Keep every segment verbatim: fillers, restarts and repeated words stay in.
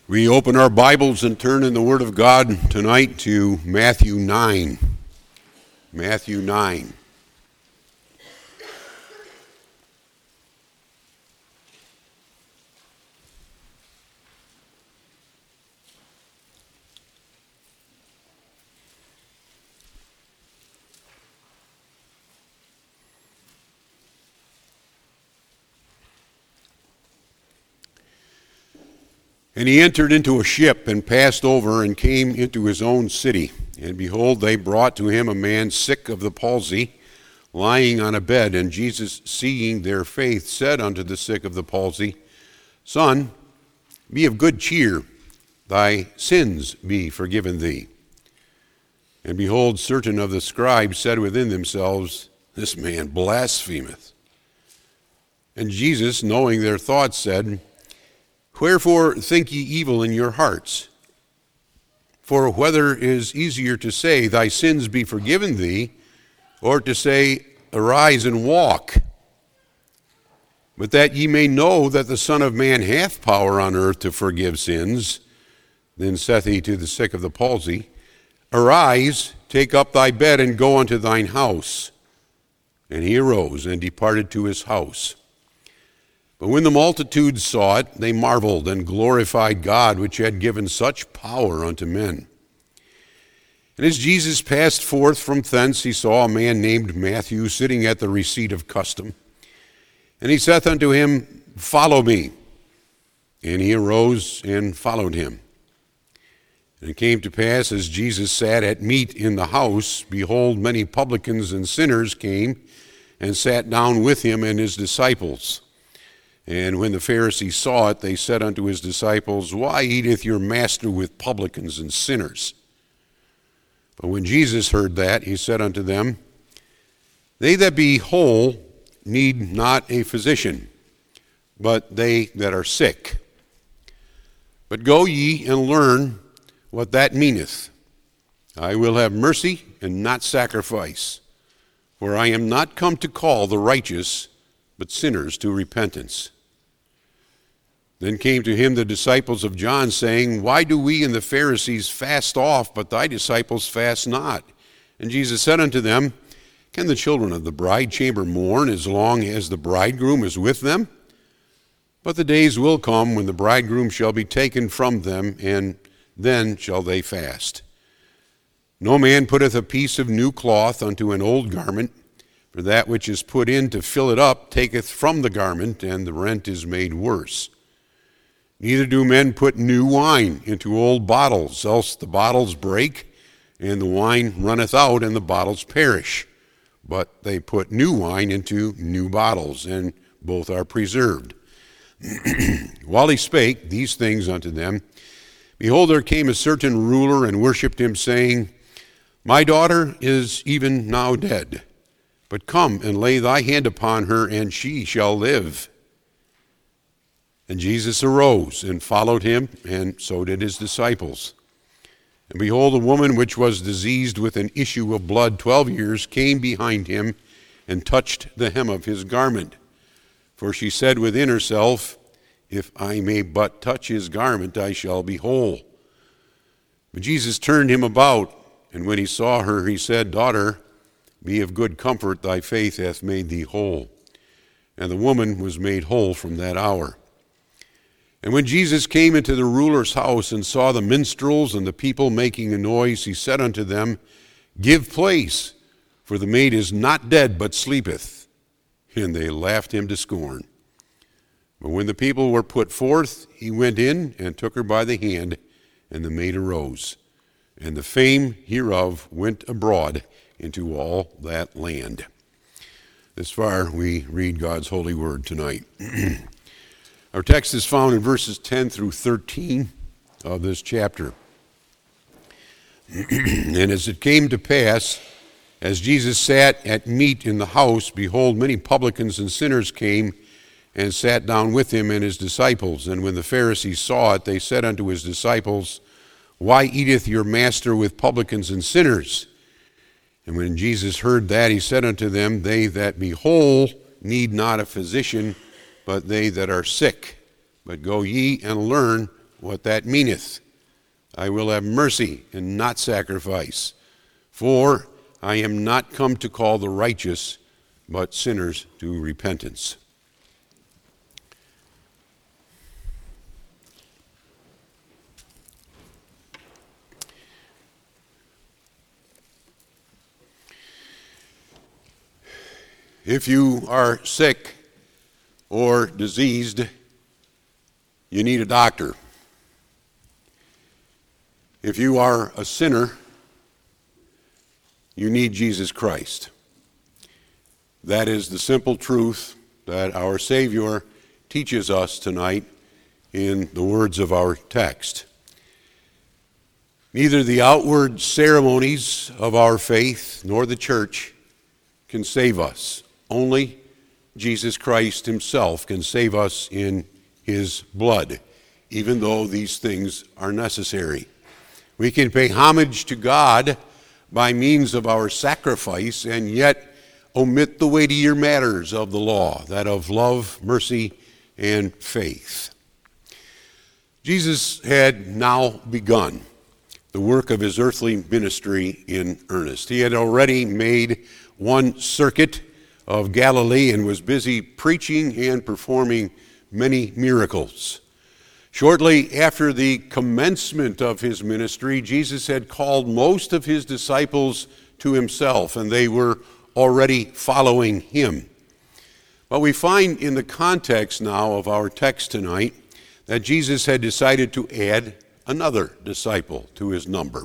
We open our Bibles and turn in the Word of God tonight to Matthew nine. Matthew nine. And he entered into a ship and passed over and came into his own city. And behold, they brought to him a man sick of the palsy, lying on a bed. And Jesus, seeing their faith, said unto the sick of the palsy, Son, be of good cheer, thy sins be forgiven thee. And behold, certain of the scribes said within themselves, This man blasphemeth. And Jesus, knowing their thoughts, said, Wherefore think ye evil in your hearts? For whether is easier to say, Thy sins be forgiven thee, or to say, Arise and walk? But that ye may know that the Son of Man hath power on earth to forgive sins, then saith he to the sick of the palsy, Arise, take up thy bed, and go unto thine house. And he arose and departed to his house. But when the multitudes saw it, they marveled and glorified God, which had given such power unto men. And as Jesus passed forth from thence, he saw a man named Matthew sitting at the receipt of custom. And he saith unto him, Follow me. And he arose and followed him. And it came to pass, as Jesus sat at meat in the house, behold, many publicans and sinners came and sat down with him and his disciples. And when the Pharisees saw it, they said unto his disciples, Why eateth your master with publicans and sinners? But when Jesus heard that, he said unto them, They that be whole need not a physician, but they that are sick. But go ye and learn what that meaneth. I will have mercy and not sacrifice, for I am not come to call the righteous, but sinners to repentance. Then came to him the disciples of John, saying, Why do we and the Pharisees fast oft, but thy disciples fast not? And Jesus said unto them, Can the children of the bride chamber mourn as long as the bridegroom is with them? But the days will come when the bridegroom shall be taken from them, and then shall they fast. No man putteth a piece of new cloth unto an old garment, for that which is put in to fill it up taketh from the garment, and the rent is made worse. Neither do men put new wine into old bottles, else the bottles break, and the wine runneth out, and the bottles perish. But they put new wine into new bottles, and both are preserved. While he spake these things unto them, behold, there came a certain ruler and worshipped him, saying, My daughter is even now dead, but come and lay thy hand upon her, and she shall live. And Jesus arose and followed him, and so did his disciples. And behold, a woman which was diseased with an issue of blood twelve years came behind him and touched the hem of his garment. For she said within herself, If I may but touch his garment, I shall be whole. But Jesus turned him about, and when he saw her, he said, Daughter, be of good comfort, thy faith hath made thee whole. And the woman was made whole from that hour. And when Jesus came into the ruler's house and saw the minstrels and the people making a noise, he said unto them, Give place, for the maid is not dead, but sleepeth. And they laughed him to scorn. But when the people were put forth, he went in and took her by the hand, and the maid arose. And the fame hereof went abroad into all that land. This far we read God's holy word tonight. Our text is found in verses ten through thirteen of this chapter. And as it came to pass, as Jesus sat at meat in the house, behold, many publicans and sinners came and sat down with him and his disciples. And when the Pharisees saw it, they said unto his disciples, Why eateth your master with publicans and sinners? And when Jesus heard that, he said unto them, They that be whole need not a physician, but they that are sick. But go ye and learn what that meaneth. I will have mercy and not sacrifice. For I am not come to call the righteous, but sinners to repentance. If you are sick or diseased, you need a doctor. If you are a sinner, you need Jesus Christ. That is the simple truth that our Savior teaches us tonight in the words of our text. Neither the outward ceremonies of our faith nor the church can save us. Only Jesus Christ himself can save us in his blood, even though these things are necessary. We can pay homage to God by means of our sacrifice and yet omit the weightier matters of the law, that of love, mercy, and faith. Jesus had now begun the work of his earthly ministry in earnest. He had already made one circuit of Galilee and was busy preaching and performing many miracles. Shortly after the commencement of his ministry, Jesus had called most of his disciples to himself, and they were already following him. But we find in the context now of our text tonight that Jesus had decided to add another disciple to his number.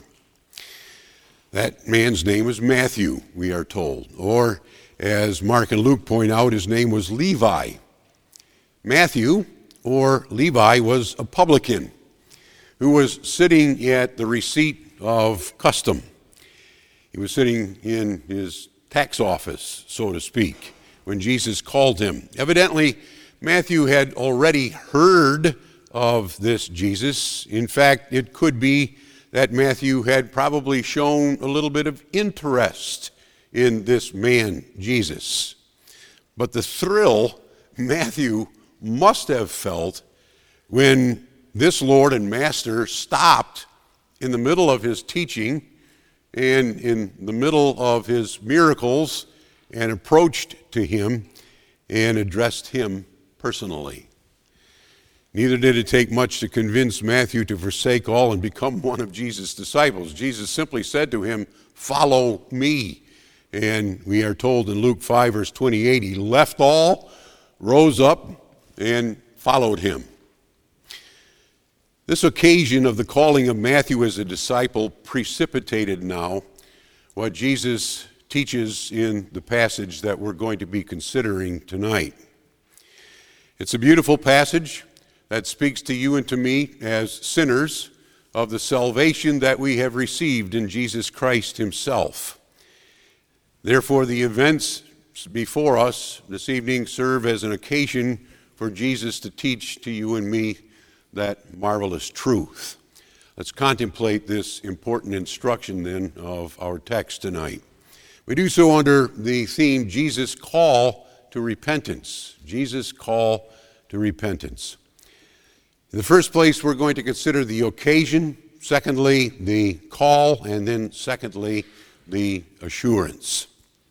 That man's name was Matthew, we are told, or as Mark and Luke point out, his name was Levi. Matthew, or Levi, was a publican who was sitting at the receipt of custom. He was sitting in his tax office, so to speak, when Jesus called him. Evidently, Matthew had already heard of this Jesus. In fact, it could be that Matthew had probably shown a little bit of interest in this man, Jesus. But the thrill Matthew must have felt when this Lord and Master stopped in the middle of his teaching and in the middle of his miracles and approached to him and addressed him personally. Neither did it take much to convince Matthew to forsake all and become one of Jesus' disciples. Jesus simply said to him, "Follow me." And we are told in Luke five, verse twenty-eight, he left all, rose up, and followed him. This occasion of the calling of Matthew as a disciple precipitated now what Jesus teaches in the passage that we're going to be considering tonight. It's a beautiful passage that speaks to you and to me as sinners of the salvation that we have received in Jesus Christ himself. Therefore, the events before us this evening serve as an occasion for Jesus to teach to you and me that marvelous truth. Let's contemplate this important instruction then of our text tonight. We do so under the theme, Jesus' call to repentance. Jesus' call to repentance. In the first place, we're going to consider the occasion, secondly, the call, and then secondly, the assurance.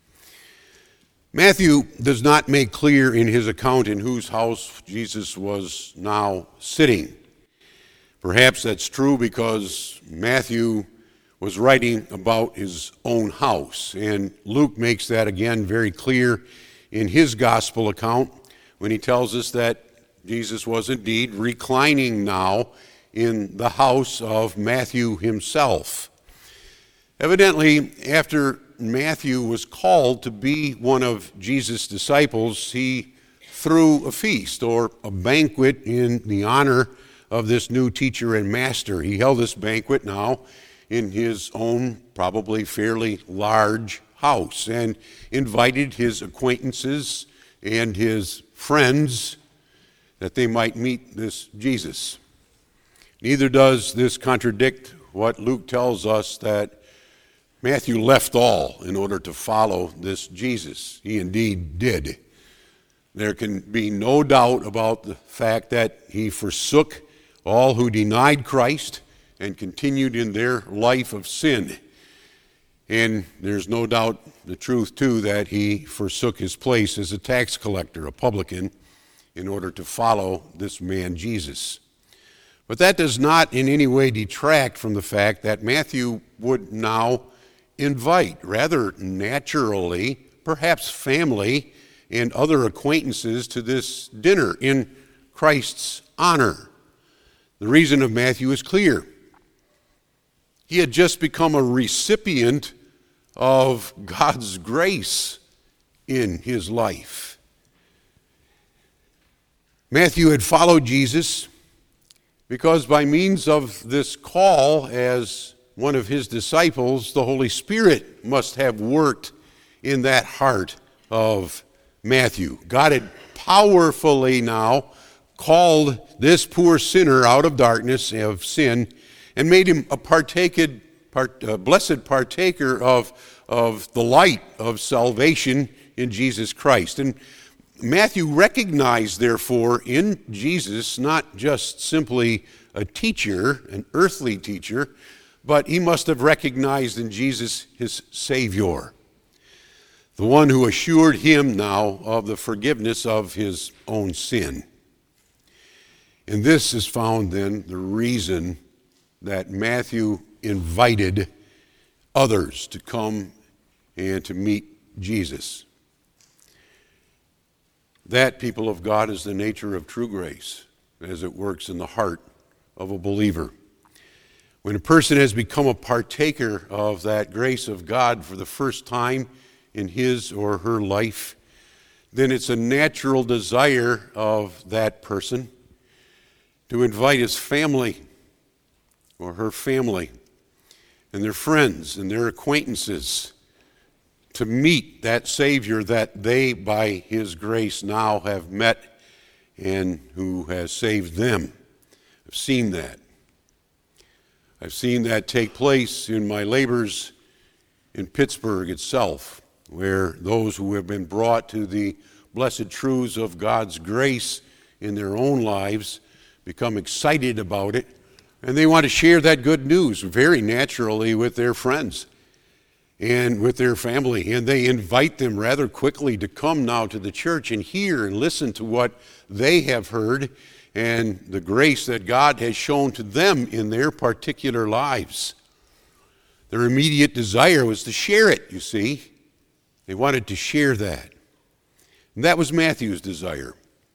Matthew does not make clear in his account in whose house Jesus was now sitting. Perhaps that's true because Matthew was writing about his own house, and Luke makes that again very clear in his gospel account when he tells us that Jesus was indeed reclining now in the house of Matthew himself. Evidently, after Matthew was called to be one of Jesus' disciples, he threw a feast or a banquet in the honor of this new teacher and master. He held this banquet now in his own probably fairly large house and invited his acquaintances and his friends that they might meet this Jesus. Neither does this contradict what Luke tells us that Matthew left all in order to follow this Jesus. He indeed did. There can be no doubt about the fact that he forsook all who denied Christ and continued in their life of sin. And there's no doubt the truth, too, that he forsook his place as a tax collector, a publican, in order to follow this man Jesus. But that does not in any way detract from the fact that Matthew would now invite, rather naturally, perhaps family and other acquaintances to this dinner in Christ's honor. The reason of Matthew is clear. He had just become a recipient of God's grace in his life. Matthew had followed Jesus because by means of this call as one of his disciples, the Holy Spirit must have worked in that heart of Matthew. God had powerfully now called this poor sinner out of darkness, of sin, and made him a partaker, part, a blessed partaker of, of the light of salvation in Jesus Christ. And Matthew recognized, therefore, in Jesus not just simply a teacher, an earthly teacher, but he must have recognized in Jesus his Savior, the one who assured him now of the forgiveness of his own sin. And this is found then the reason that Matthew invited others to come and to meet Jesus. That, people of God, is the nature of true grace as it works in the heart of a believer. When a person has become a partaker of that grace of God for the first time in his or her life, then it's a natural desire of that person to invite his family or her family and their friends and their acquaintances to meet that Savior that they, by his grace, now have met and who has saved them. I've seen that. I've seen that take place in my labors in Pittsburgh itself, where those who have been brought to the blessed truths of God's grace in their own lives become excited about it, and they want to share that good news very naturally with their friends and with their family, and they invite them rather quickly to come now to the church and hear and listen to what they have heard and the grace that God has shown to them in their particular lives. Their immediate desire was to share it, you see. They wanted to share that. And that was Matthew's desire.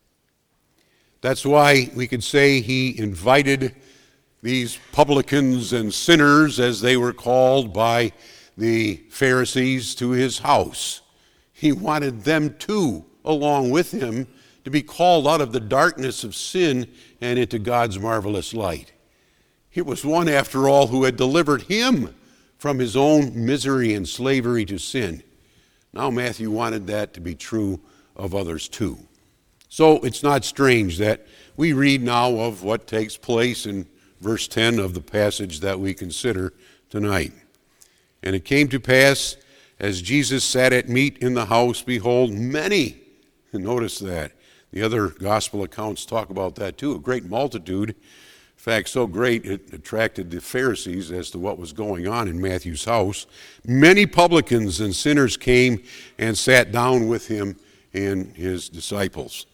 That's why we could say he invited these publicans and sinners, as they were called by the Pharisees, to his house. He wanted them too, along with him, to be called out of the darkness of sin and into God's marvelous light. It was one, after all, who had delivered him from his own misery and slavery to sin. Now Matthew wanted that to be true of others too. So it's not strange that we read now of what takes place in verse ten of the passage that we consider tonight. And it came to pass, as Jesus sat at meat in the house, behold, many, and notice that, the other gospel accounts talk about that too, a great multitude. In fact, so great it attracted the Pharisees as to what was going on in Matthew's house. Many publicans and sinners came and sat down with him and his disciples.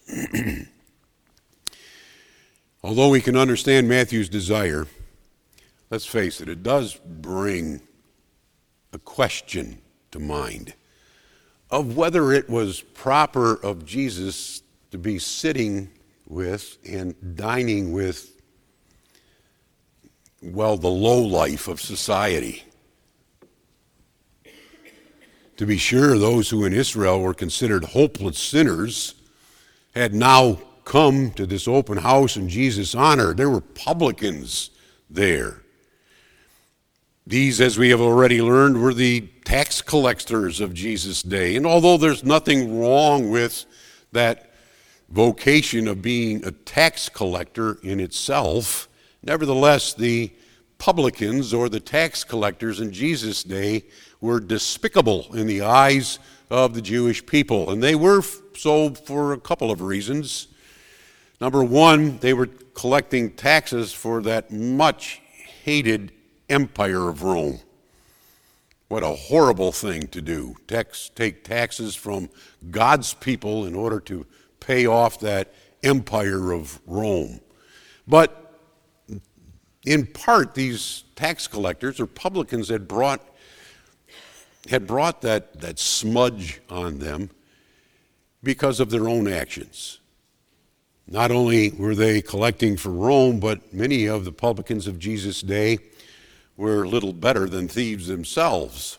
Although we can understand Matthew's desire, let's face it, it does bring a question to mind of whether it was proper of Jesus to be sitting with and dining with, well, the lowlife of society. To be sure, those who in Israel were considered hopeless sinners had now come to this open house in Jesus' honor. There were publicans there. These, as we have already learned, were the tax collectors of Jesus' day. And although there's nothing wrong with that vocation of being a tax collector in itself, nevertheless, the publicans or the tax collectors in Jesus' day were despicable in the eyes of the Jewish people. And they were so for a couple of reasons. Number one, they were collecting taxes for that much hated empire of Rome. What a horrible thing to do, tax, take taxes from God's people in order to pay off that empire of Rome. But in part, these tax collectors or publicans had brought had brought that, that smudge on them because of their own actions. Not only were they collecting for Rome, but many of the publicans of Jesus' day were little better than thieves themselves.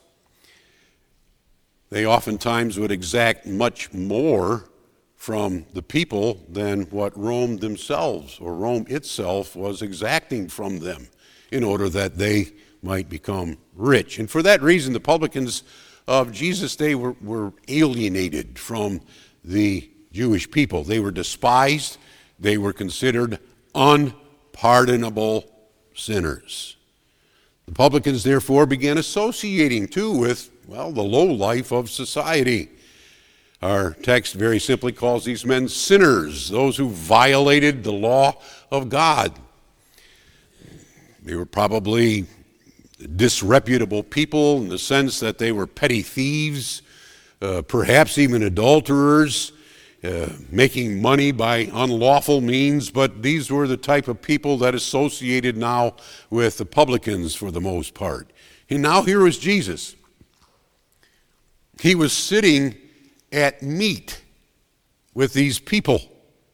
They oftentimes would exact much more from the people than what Rome themselves or Rome itself was exacting from them in order that they might become rich. And for that reason, the publicans of Jesus' day were, were alienated from the Jewish people. They were despised. They were considered unpardonable sinners. The publicans, therefore, began associating, too, with, well, the low life of society. Our text very simply calls these men sinners, those who violated the law of God. They were probably disreputable people in the sense that they were petty thieves, uh, perhaps even adulterers, uh, making money by unlawful means, but these were the type of people that associated now with the publicans for the most part. And now here was Jesus. He was sitting at meat with these people.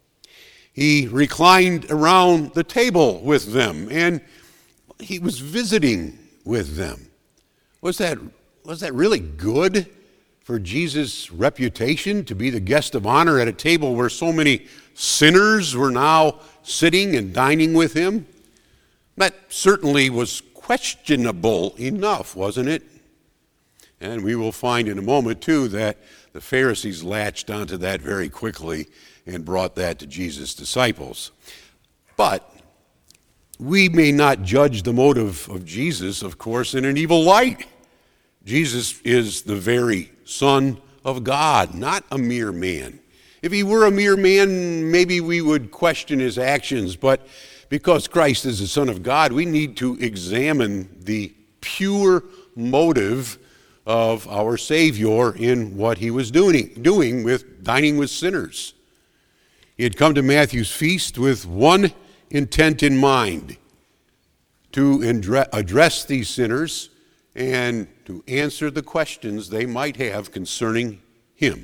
He reclined around the table with them, and he was visiting with them. Was that, was that really good for Jesus' reputation to be the guest of honor at a table where so many sinners were now sitting and dining with him? That certainly was questionable enough, wasn't it? And we will find in a moment, too, that the Pharisees latched onto that very quickly and brought that to Jesus' disciples. But we may not judge the motive of Jesus, of course, in an evil light. Jesus is the very Son of God, not a mere man. If he were a mere man, maybe we would question his actions, but because Christ is the Son of God, we need to examine the pure motive of our Savior in what he was doing, doing with dining with sinners. He had come to Matthew's feast with one intent in mind, to address these sinners and to answer the questions they might have concerning him.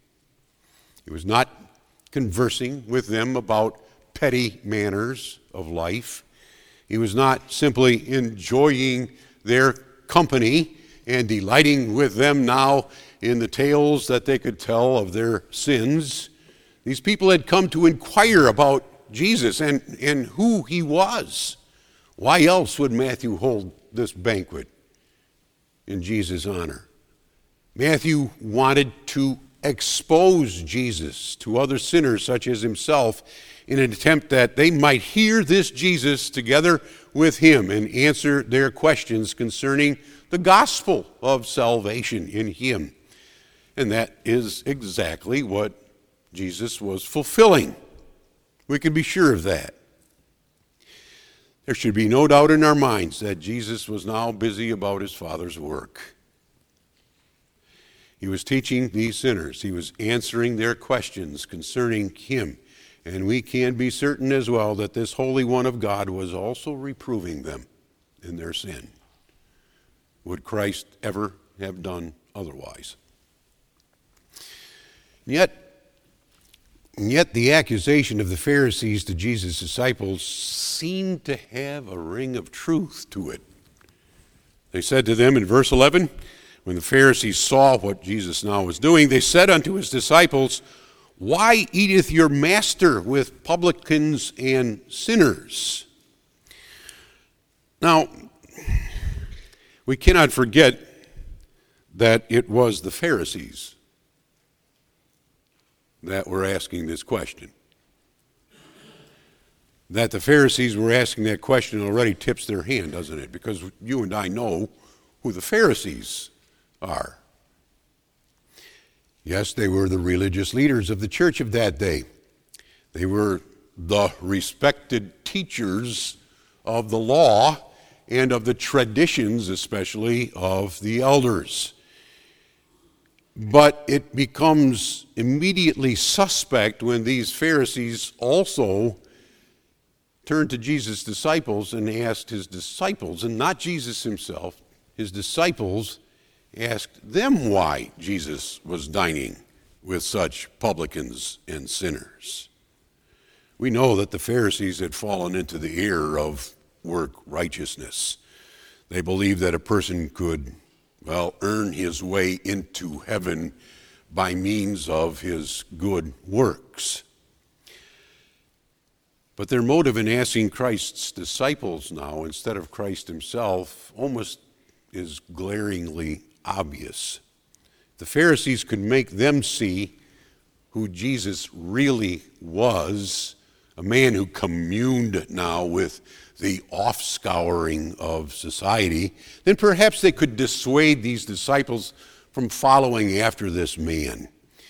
He was not conversing with them about petty manners of life. He was not simply enjoying their company and delighting with them now in the tales that they could tell of their sins. These people had come to inquire about Jesus and, and who he was. Why else would Matthew hold this banquet in Jesus' honor? Matthew wanted to expose Jesus to other sinners such as himself in an attempt that they might hear this Jesus together with him and answer their questions concerning the gospel of salvation in him. And that is exactly what Jesus was fulfilling. We can be sure of that. There should be no doubt in our minds that Jesus was now busy about his Father's work. He was teaching these sinners. He was answering their questions concerning him. And we can be certain as well that this Holy One of God was also reproving them in their sin. Would Christ ever have done otherwise? Yet, Yet the accusation of the Pharisees to Jesus' disciples seemed to have a ring of truth to it. They said to them in verse eleven, when the Pharisees saw what Jesus now was doing, they said unto his disciples, "Why eateth your master with publicans and sinners?" Now, we cannot forget that it was the Pharisees that were asking this question. That the Pharisees were asking that question already tips their hand, doesn't it? Because you and I know who the Pharisees are. Yes, they were the religious leaders of the church of that day. They were the respected teachers of the law and of the traditions, especially of the elders. But it becomes immediately suspect when these Pharisees also turned to Jesus' disciples and asked his disciples, and not Jesus himself, his disciples asked them why Jesus was dining with such publicans and sinners. We know that the Pharisees had fallen into the error of work righteousness. They believed that a person could, well, earn his way into heaven by means of his good works. But their motive in asking Christ's disciples now, instead of Christ himself, almost is glaringly obvious. The Pharisees could make them see who Jesus really was, a man who communed now with the offscouring of society, then perhaps they could dissuade these disciples from following after this man.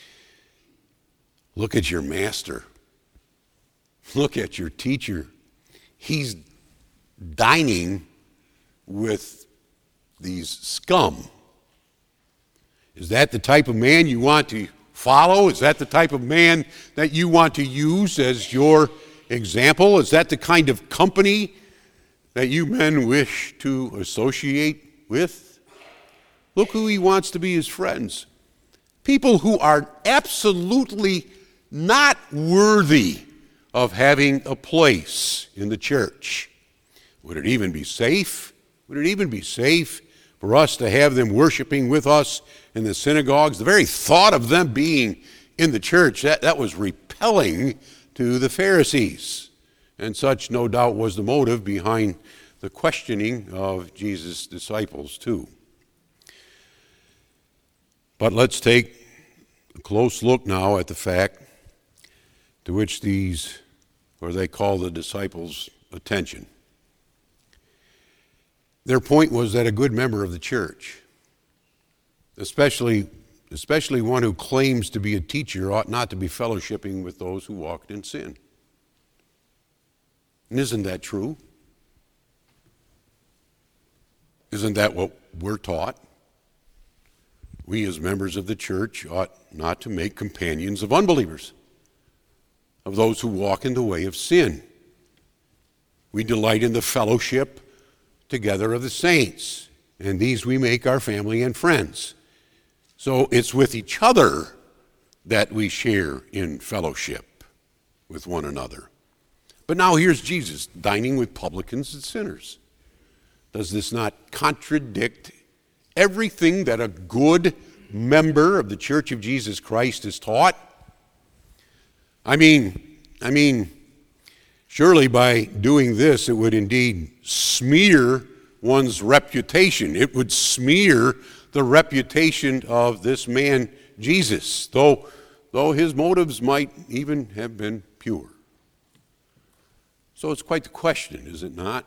Look at your master. Look at your teacher. He's dining with these scum. Is that the type of man you want to follow? Is that the type of man that you want to use as your example? Is that the kind of company that you men wish to associate with? Look who he wants to be his friends. People who are absolutely not worthy of having a place in the church. Would it even be safe? Would it even be safe for us to have them worshiping with us in the synagogues? The very thought of them being in the church, that, that was repelling to the Pharisees. And such, no doubt, was the motive behind the questioning of Jesus' disciples, too. But let's take a close look now at the fact to which these, or they call the disciples' attention. Their point was that a good member of the church, especially, especially one who claims to be a teacher, ought not to be fellowshipping with those who walked in sin. And isn't that true? Isn't that what we're taught? We as members of the church ought not to make companions of unbelievers, of those who walk in the way of sin. We delight in the fellowship together of the saints, and these we make our family and friends. So it's with each other that we share in fellowship with one another. But now here's Jesus dining with publicans and sinners. Does this not contradict everything that a good member of the Church of Jesus Christ is taught? I mean, I mean, surely by doing this, it would indeed smear one's reputation. It would smear the reputation of this man, Jesus, though, though his motives might even have been pure. So it's quite the question, is it not?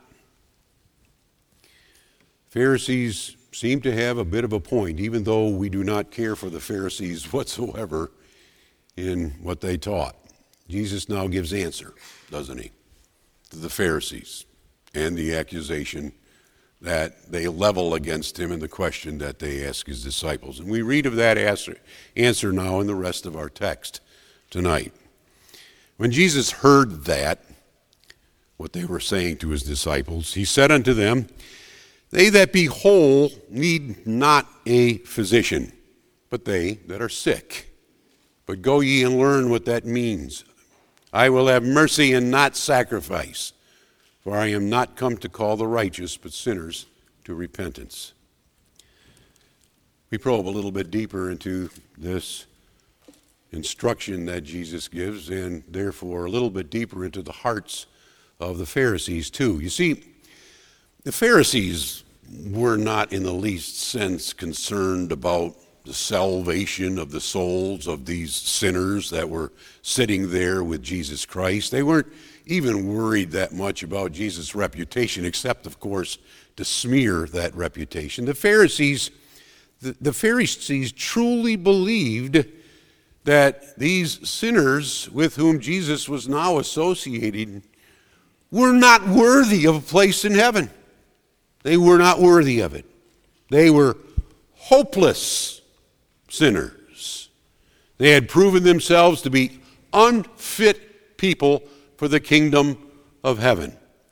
Pharisees seem to have a bit of a point, even though we do not care for the Pharisees whatsoever in what they taught. Jesus now gives answer, doesn't he, to the Pharisees and the accusation that they level against him and the question that they ask his disciples. And we read of that answer, answer now in the rest of our text tonight. When Jesus heard that, what they were saying to his disciples, he said unto them, They that be whole need not a physician, but they that are sick. But go ye and learn what that means. I will have mercy and not sacrifice, for I am not come to call the righteous, but sinners to repentance. We probe a little bit deeper into this instruction that Jesus gives, and therefore a little bit deeper into the hearts of the Pharisees too. You see, the Pharisees were not in the least sense concerned about the salvation of the souls of these sinners that were sitting there with Jesus Christ. They weren't even worried that much about Jesus' reputation, except, of course, to smear that reputation. The Pharisees, the, the Pharisees truly believed that these sinners with whom Jesus was now associating were not worthy of a place in heaven. They were not worthy of it. They were hopeless sinners. They had proven themselves to be unfit people for the kingdom of heaven.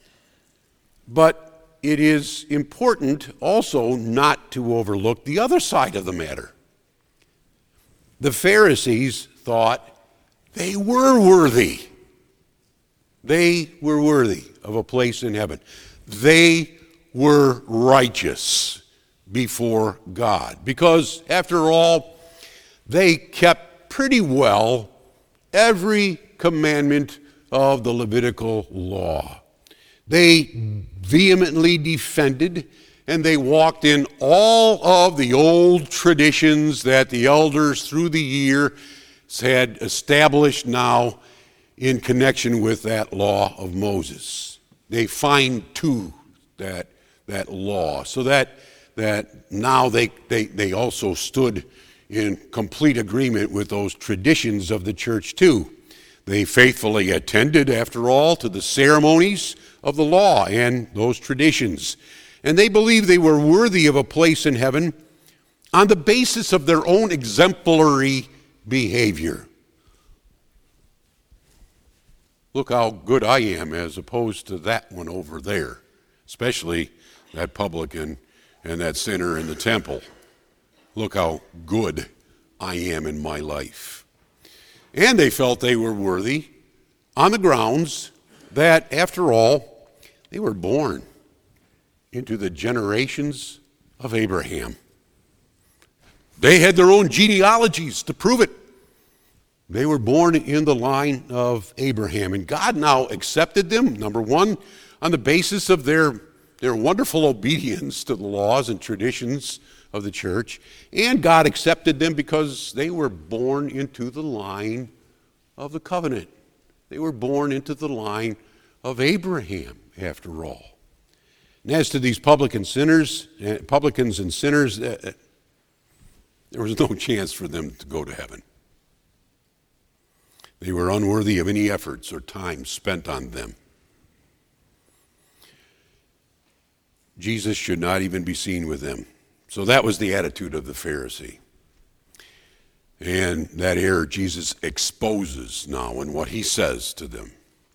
But it is important also not to overlook the other side of the matter. The Pharisees thought they were worthy. They were worthy of a place in heaven. They were righteous before God because, after all, they kept pretty well every commandment of the Levitical law. They vehemently defended and they walked in all of the old traditions that the elders through the year had established now in connection with that law of Moses. They fine-tuned that, that law so that, that now they, they, they also stood in complete agreement with those traditions of the church too. They faithfully attended, after all, to the ceremonies of the law and those traditions. And they believed they were worthy of a place in heaven on the basis of their own exemplary behavior. Look how good I am as opposed to that one over there, especially that publican and that sinner in the temple. Look how good I am in my life. And they felt they were worthy on the grounds that, after all, they were born into the generations of Abraham. They had their own genealogies to prove it. They were born in the line of Abraham. And God now accepted them, number one, on the basis of their, their wonderful obedience to the laws and traditions of the church. And God accepted them because they were born into the line of the covenant. They were born into the line of Abraham, after all. And as to these publican sinners, uh, publicans and sinners, uh, there was no chance for them to go to heaven. They were unworthy of any efforts or time spent on them. Jesus should not even be seen with them. So that was the attitude of the Pharisee. And that error Jesus exposes now in what he says to them.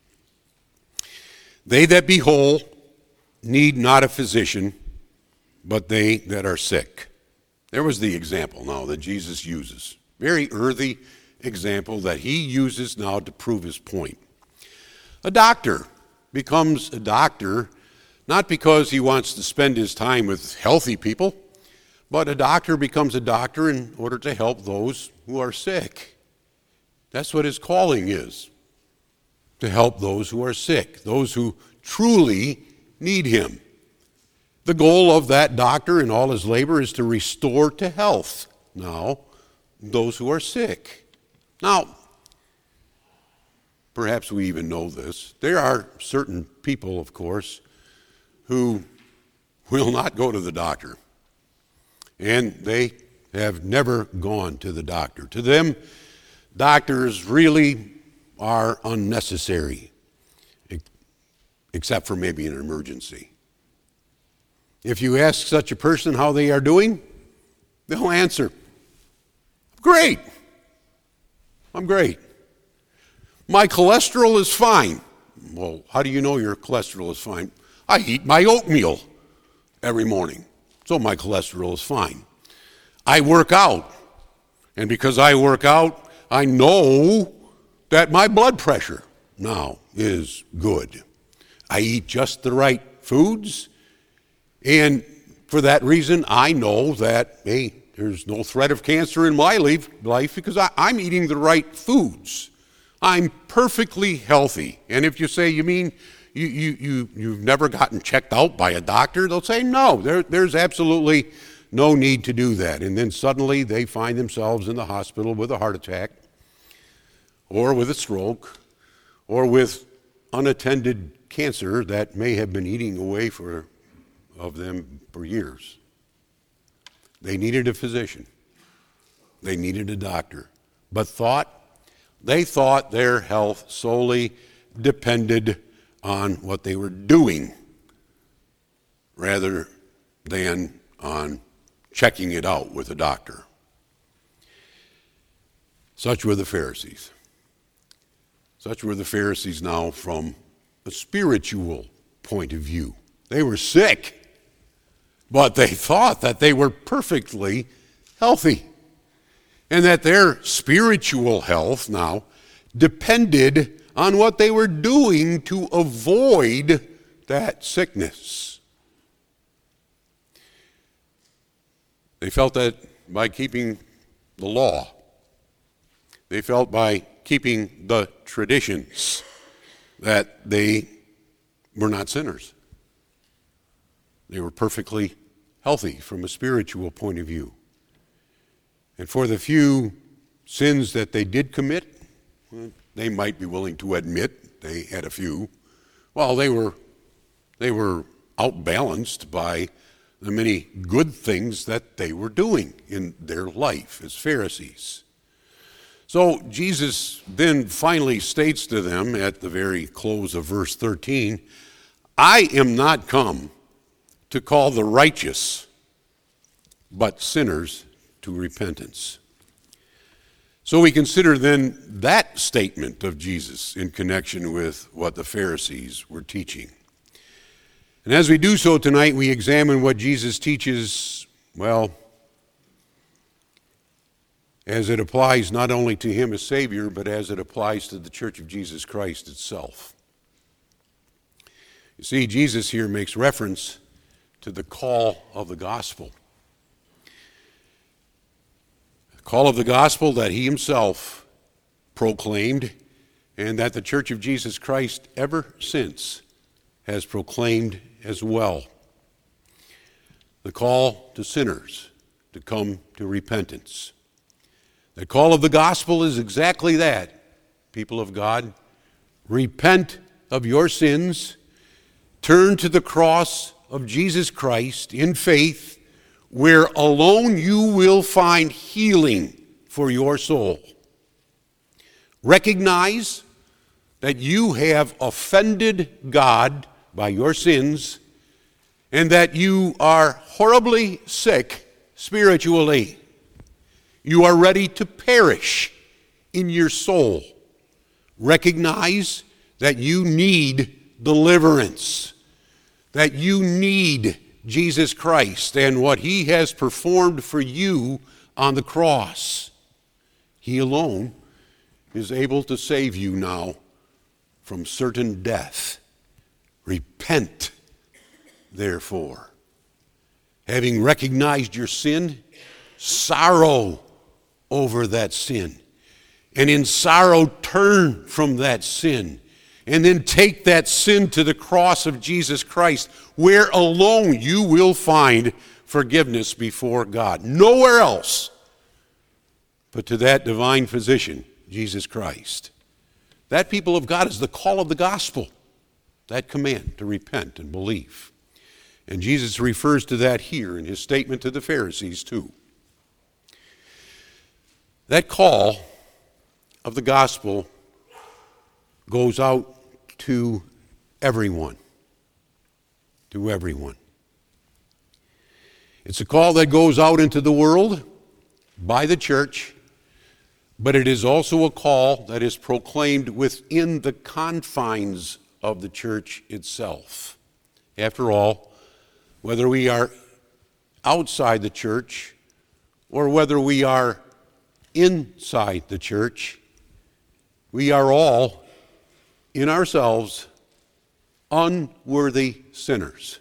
They that be whole need not a physician, but they that are sick. There was the example now that Jesus uses. Very earthy example that he uses now to prove his point. A doctor becomes a doctor not because he wants to spend his time with healthy people, but a doctor becomes a doctor in order to help those who are sick. That's what his calling is, to help those who are sick, those who truly need him. The goal of that doctor in all his labor is to restore to health now those who are sick. Now, perhaps we even know this. There are certain people, of course, who will not go to the doctor. And they have never gone to the doctor. To them, doctors really are unnecessary, except for maybe an emergency. If you ask such a person how they are doing, they'll answer, "Great. I'm great. My cholesterol is fine." Well, how do you know your cholesterol is fine? I eat my oatmeal every morning, so my cholesterol is fine. I work out, and because I work out, I know that my blood pressure now is good. I eat just the right foods, and for that reason, I know that, hey, there's no threat of cancer in my life because I, I'm eating the right foods. I'm perfectly healthy. And if you say, you mean you, you, you, you've never gotten checked out by a doctor, they'll say, no, there, there's absolutely no need to do that. And then suddenly they find themselves in the hospital with a heart attack or with a stroke or with unattended cancer that may have been eating away for, of them for years. They needed a physician. They needed a doctor. but thought they thought their health solely depended on what they were doing rather than on checking it out with a doctor. Such were the Pharisees. Such were the Pharisees now from a spiritual point of view. They were sick, but they thought that they were perfectly healthy, and that their spiritual health now depended on what they were doing to avoid that sickness. They felt that by keeping the law, they felt by keeping the traditions, that they were not sinners. They were perfectly healthy from a spiritual point of view. And for the few sins that they did commit, they might be willing to admit they had a few. Well, they were they were outbalanced by the many good things that they were doing in their life as Pharisees. So Jesus then finally states to them at the very close of verse thirteen, I am not come to call the righteous, but sinners to repentance. So we consider then that statement of Jesus in connection with what the Pharisees were teaching. And as we do so tonight, we examine what Jesus teaches, well, as it applies not only to him as Savior, but as it applies to the Church of Jesus Christ itself. You see, Jesus here makes reference to the call of the gospel. The call of the gospel that he himself proclaimed, and that the Church of Jesus Christ ever since has proclaimed as well. The call to sinners to come to repentance. The call of the gospel is exactly that, people of God. Repent of your sins, turn to the cross of Jesus Christ in faith, where alone you will find healing for your soul. Recognize that you have offended God by your sins, and that you are horribly sick spiritually. You are ready to perish in your soul. Recognize that you need deliverance, that you need Jesus Christ and what he has performed for you on the cross. He alone is able to save you now from certain death. Repent, therefore. Having recognized your sin, sorrow over that sin. And in sorrow, turn from that sin. And then take that sin to the cross of Jesus Christ, where alone you will find forgiveness before God. Nowhere else but to that divine physician, Jesus Christ. That, people of God, is the call of the gospel. That command to repent and believe. And Jesus refers to that here in his statement to the Pharisees too. That call of the gospel goes out to everyone. To everyone. It's a call that goes out into the world by the church, but it is also a call that is proclaimed within the confines of the church itself. After all, whether we are outside the church or whether we are inside the church, we are all, in ourselves, unworthy sinners.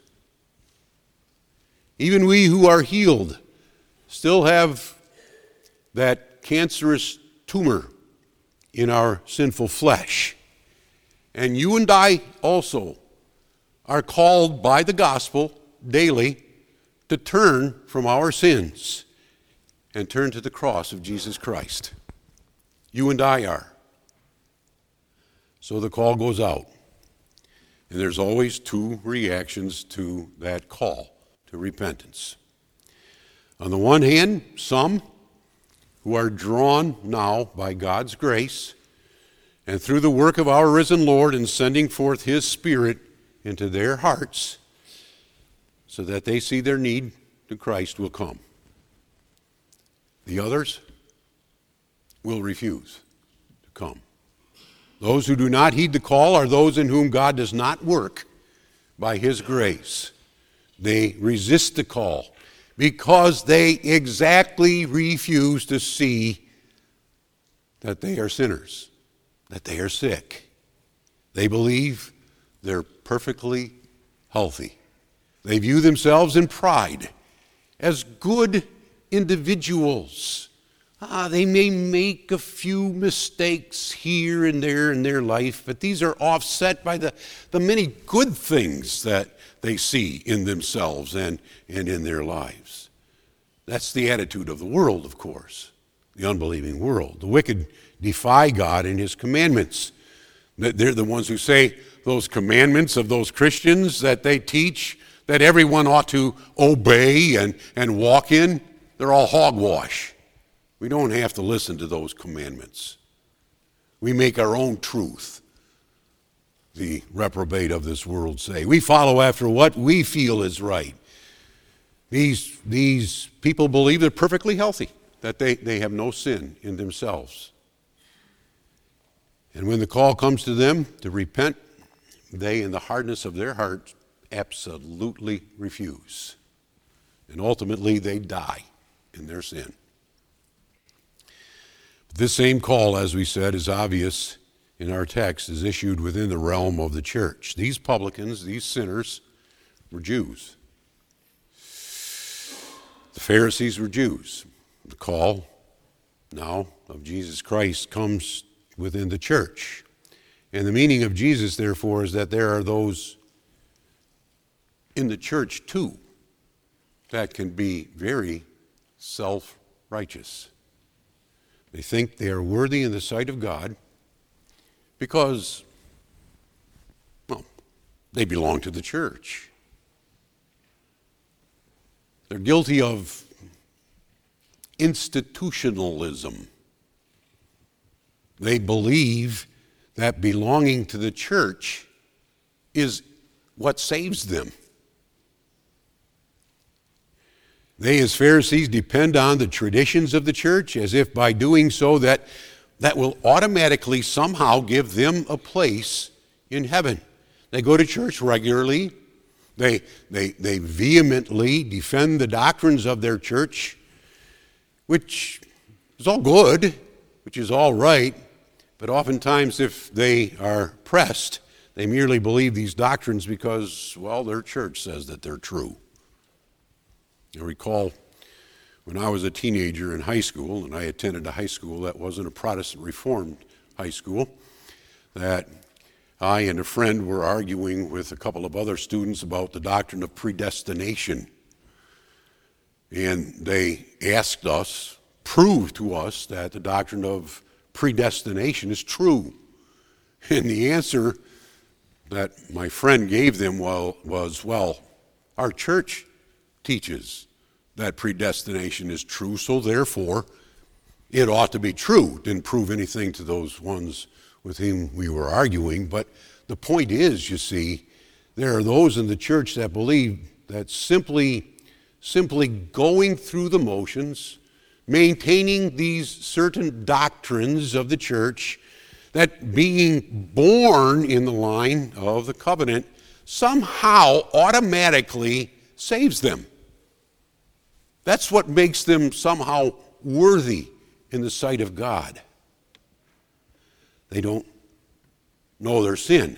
Even we who are healed still have that cancerous tumor in our sinful flesh. And you and I also are called by the gospel daily to turn from our sins and turn to the cross of Jesus Christ. You and I are. So the call goes out. And there's always two reactions to that call to repentance. On the one hand, some who are drawn now by God's grace and through the work of our risen Lord in sending forth his Spirit into their hearts so that they see their need to Christ will come. The others will refuse to come. Those who do not heed the call are those in whom God does not work by his grace. They resist the call because they exactly refuse to see that they are sinners, that they are sick. They believe they're perfectly healthy. They view themselves in pride as good individuals. Ah, they may make a few mistakes here and there in their life, but these are offset by the, the many good things that they see in themselves and, and in their lives. That's the attitude of the world, of course, the unbelieving world. The wicked defy God and his commandments. They're the ones who say those commandments of those Christians that they teach that everyone ought to obey and, and walk in, they're all hogwash. We don't have to listen to those commandments. We make our own truth, the reprobate of this world say. We follow after what we feel is right. These, these people believe they're perfectly healthy, that they, they have no sin in themselves. And when the call comes to them to repent, they, in the hardness of their hearts, absolutely refuse. And ultimately, they die in their sin. This same call, as we said, is obvious in our text, is issued within the realm of the church. These publicans, these sinners, were Jews. The Pharisees were Jews. The call now of Jesus Christ comes within the church. And the meaning of Jesus, therefore, is that there are those in the church, too, that can be very self-righteous. They think they are worthy in the sight of God because, well, they belong to the church. They're guilty of institutionalism. They believe that belonging to the church is what saves them. They, as Pharisees, depend on the traditions of the church as if by doing so that that will automatically somehow give them a place in heaven. They go to church regularly. They, they, they vehemently defend the doctrines of their church, which is all good, which is all right, but oftentimes if they are pressed, they merely believe these doctrines because, well, their church says that they're true. I recall when I was a teenager in high school, and I attended a high school that wasn't a Protestant Reformed high school, that I and a friend were arguing with a couple of other students about the doctrine of predestination. And they asked us, prove to us that the doctrine of predestination is true. And the answer that my friend gave them was, well, our church teaches that predestination is true, so therefore it ought to be true. Didn't prove anything to those ones with whom we were arguing, but the point is, you see, there are those in the church that believe that simply, simply going through the motions, maintaining these certain doctrines of the church, that being born in the line of the covenant somehow automatically saves them. That's what makes them somehow worthy in the sight of God. They don't know their sin.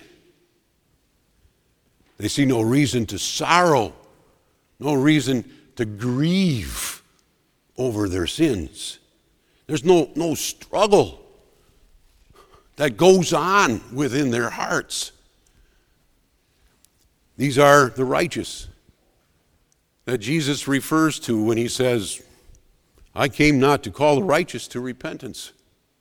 They see no reason to sorrow, no reason to grieve over their sins. There's no, no struggle that goes on within their hearts. These are the righteous that Jesus refers to when he says, I came not to call the righteous to repentance.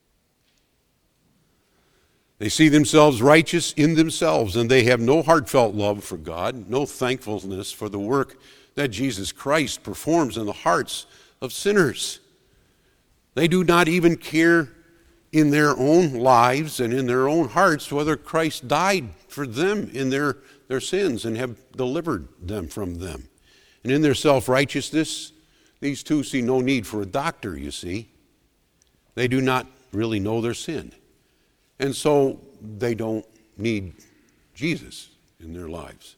They see themselves righteous in themselves, and they have no heartfelt love for God, no thankfulness for the work that Jesus Christ performs in the hearts of sinners. They do not even care in their own lives and in their own hearts whether Christ died for them in their, their sins and have delivered them from them. And in their self-righteousness, these two see no need for a doctor, you see. They do not really know their sin. And so they don't need Jesus in their lives.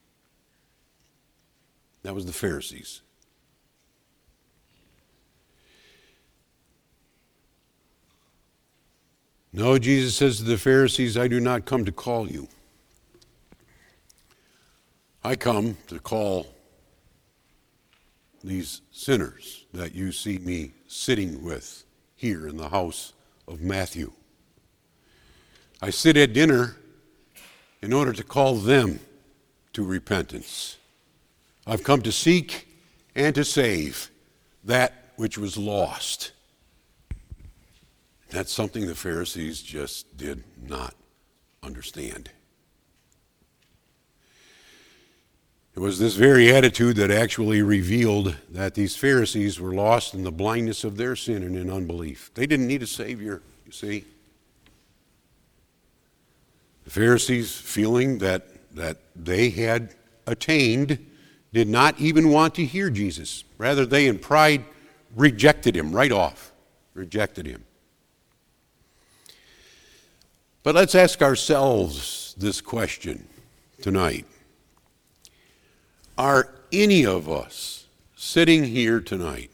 That was the Pharisees. No, Jesus says to the Pharisees, I do not come to call you. I come to call these sinners that you see me sitting with here in the house of Matthew. I sit at dinner in order to call them to repentance. I've come to seek and to save that which was lost. That's something the Pharisees just did not understand. It was this very attitude that actually revealed that these Pharisees were lost in the blindness of their sin and in unbelief. They didn't need a Savior, you see. The Pharisees, feeling that, that they had attained, did not even want to hear Jesus. Rather, they in pride rejected him right off, rejected him. But let's ask ourselves this question tonight. Are any of us sitting here tonight,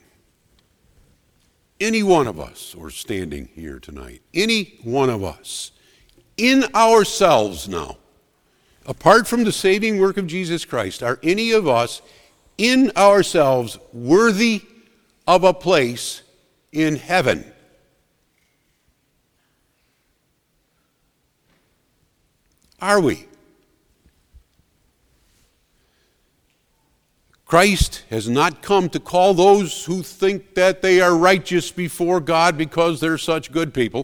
any one of us, or standing here tonight, any one of us, in ourselves now, apart from the saving work of Jesus Christ, are any of us in ourselves worthy of a place in heaven? Are we? Christ has not come to call those who think that they are righteous before God because they're such good people.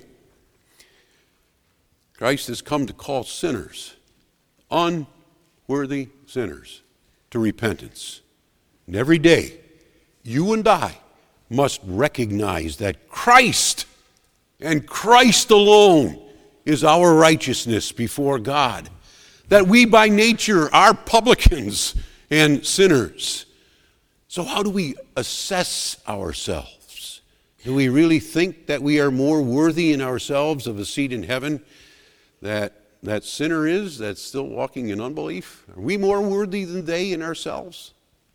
Christ has come to call sinners, unworthy sinners, to repentance. And every day, you and I must recognize that Christ and Christ alone is our righteousness before God. That we by nature are publicans and sinners. So how do we assess ourselves? Do we really think that we are more worthy in ourselves of a seat in heaven that that sinner is that's still walking in unbelief? Are we more worthy than they in ourselves?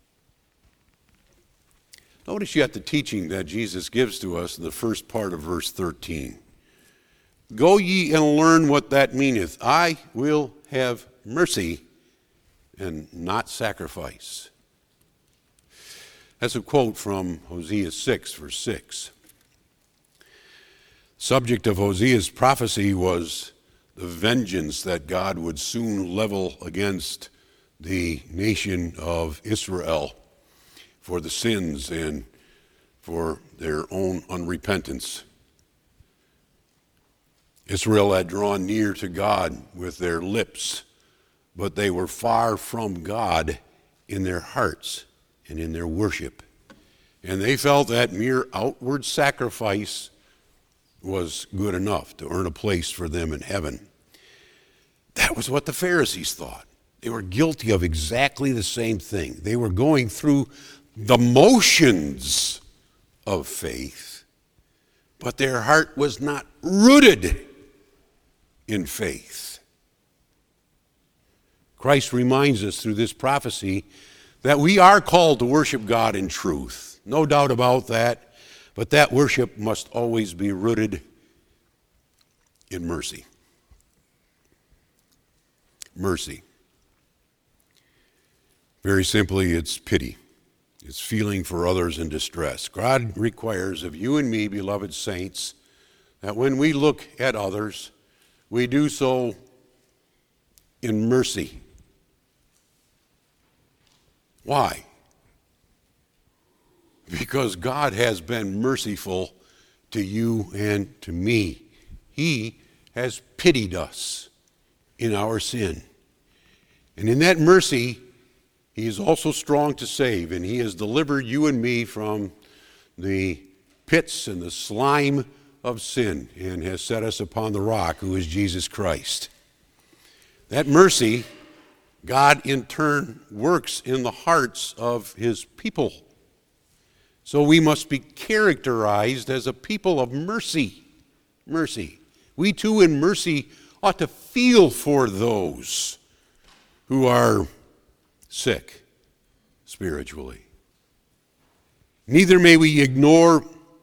Notice yet the teaching that Jesus gives to us in the first part of verse thirteen. Go ye and learn what that meaneth. I will have mercy and not sacrifice. That's a quote from Hosea six, verse six. Subject of Hosea's prophecy was the vengeance that God would soon level against the nation of Israel for the sins and for their own unrepentance. Israel had drawn near to God with their lips, but they were far from God in their hearts and in their worship. And they felt that mere outward sacrifice was good enough to earn a place for them in heaven. That was what the Pharisees thought. They were guilty of exactly the same thing. They were going through the motions of faith, but their heart was not rooted in faith. Christ reminds us through this prophecy that we are called to worship God in truth. No doubt about that, but that worship must always be rooted in mercy. Mercy. Very simply, it's pity. It's feeling for others in distress. God requires of you and me, beloved saints, that when we look at others, we do so in mercy. Why? Because God has been merciful to you and to me. He has pitied us in our sin. And in that mercy, he is also strong to save, and he has delivered you and me from the pits and the slime of sin and has set us upon the rock, who is Jesus Christ. That mercy, God in turn works in the hearts of his people. So we must be characterized as a people of mercy. Mercy. We too in mercy ought to feel for those who are sick spiritually. Neither may we ignore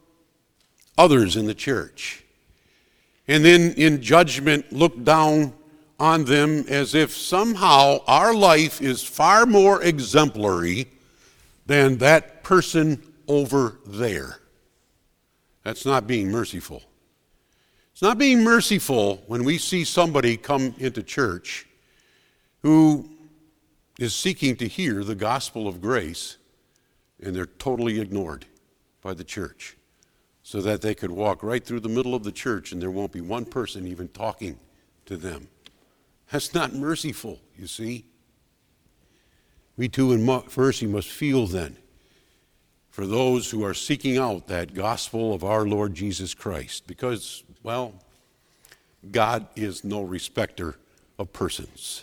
others in the church and then in judgment look down on them as if somehow our life is far more exemplary than that person over there. That's not being merciful. It's not being merciful when we see somebody come into church who is seeking to hear the gospel of grace and they're totally ignored by the church so that they could walk right through the middle of the church and there won't be one person even talking to them. That's not merciful, you see. We too in mercy must feel then for those who are seeking out that gospel of our Lord Jesus Christ because, well, God is no respecter of persons.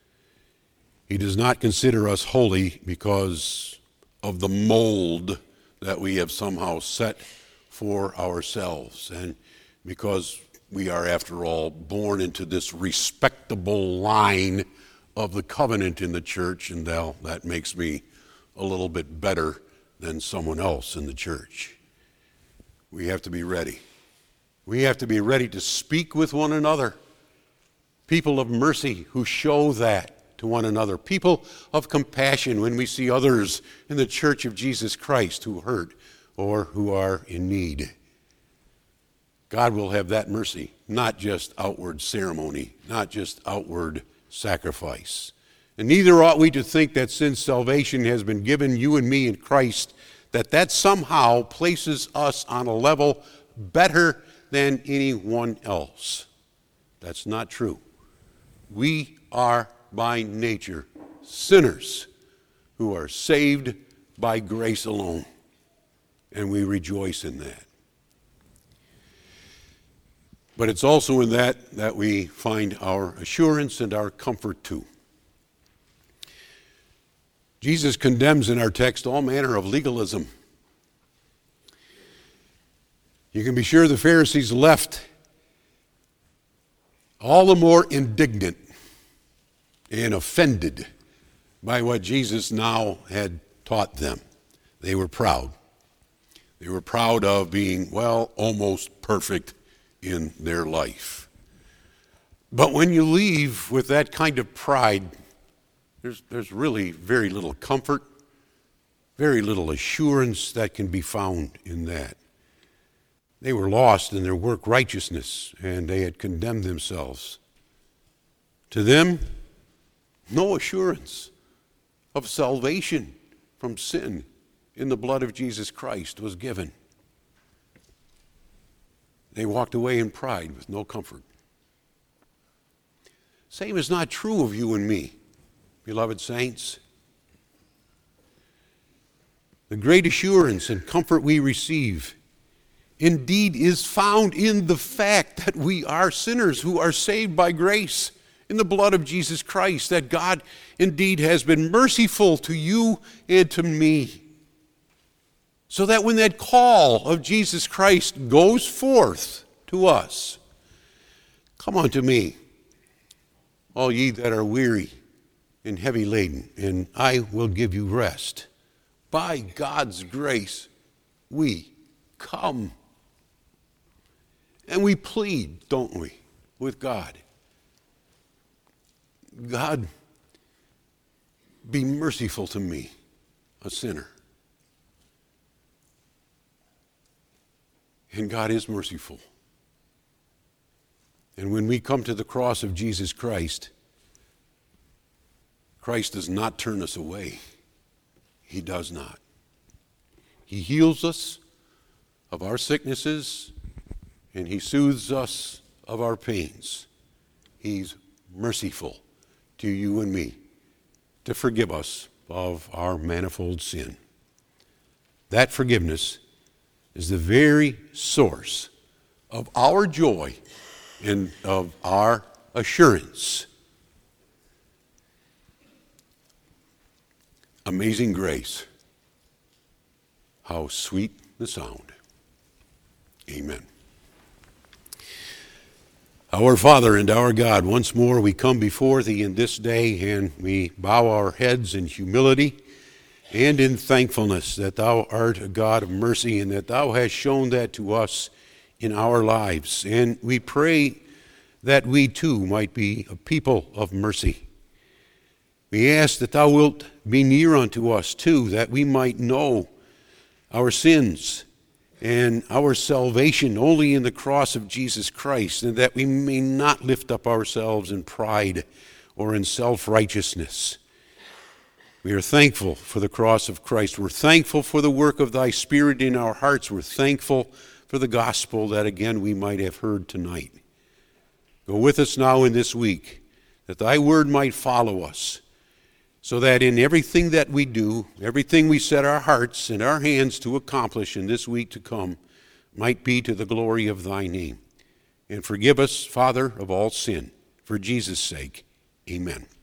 He does not consider us holy because of the mold that we have somehow set for ourselves and because we are, after all, born into this respectable line of the covenant in the church, and now that makes me a little bit better than someone else in the church. We have to be ready. We have to be ready to speak with one another. People of mercy who show that to one another. People of compassion when we see others in the church of Jesus Christ who hurt or who are in need. God will have that mercy, not just outward ceremony, not just outward sacrifice. And neither ought we to think that since salvation has been given you and me in Christ, that that somehow places us on a level better than anyone else. That's not true. We are by nature sinners who are saved by grace alone, and we rejoice in that. But it's also in that that we find our assurance and our comfort too. Jesus condemns in our text all manner of legalism. You can be sure the Pharisees left all the more indignant and offended by what Jesus now had taught them. They were proud. They were proud of being, well, almost perfect in their life. But when you leave with that kind of pride, there's, there's really very little comfort, very little assurance that can be found in that. They were lost in their work righteousness, and they had condemned themselves. To them, no assurance of salvation from sin in the blood of Jesus Christ was given. They walked away in pride with no comfort. Same is not true of you and me, beloved saints. The great assurance and comfort we receive indeed is found in the fact that we are sinners who are saved by grace in the blood of Jesus Christ, that God indeed has been merciful to you and to me. So that when that call of Jesus Christ goes forth to us, come unto me, all ye that are weary and heavy laden, and I will give you rest. By God's grace, we come. And we plead, don't we, with God. God, be merciful to me, a sinner. And God is merciful. And when we come to the cross of Jesus Christ, Christ does not turn us away. He does not. He heals us of our sicknesses, and he soothes us of our pains. He's merciful to you and me to forgive us of our manifold sin. That forgiveness is the very source of our joy and of our assurance. Amazing grace. How sweet the sound. Amen. Our Father and our God, once more we come before Thee in this day, and we bow our heads in humility and in thankfulness that Thou art a God of mercy and that Thou hast shown that to us in our lives. And we pray that we too might be a people of mercy. We ask that Thou wilt be near unto us too, that we might know our sins and our salvation only in the cross of Jesus Christ, and that we may not lift up ourselves in pride or in self-righteousness. We are thankful for the cross of Christ. We're thankful for the work of Thy Spirit in our hearts. We're thankful for the gospel that again we might have heard tonight. Go with us now in this week, that Thy word might follow us, so that in everything that we do, everything we set our hearts and our hands to accomplish in this week to come might be to the glory of Thy name. And forgive us, Father, of all sin. For Jesus' sake, amen.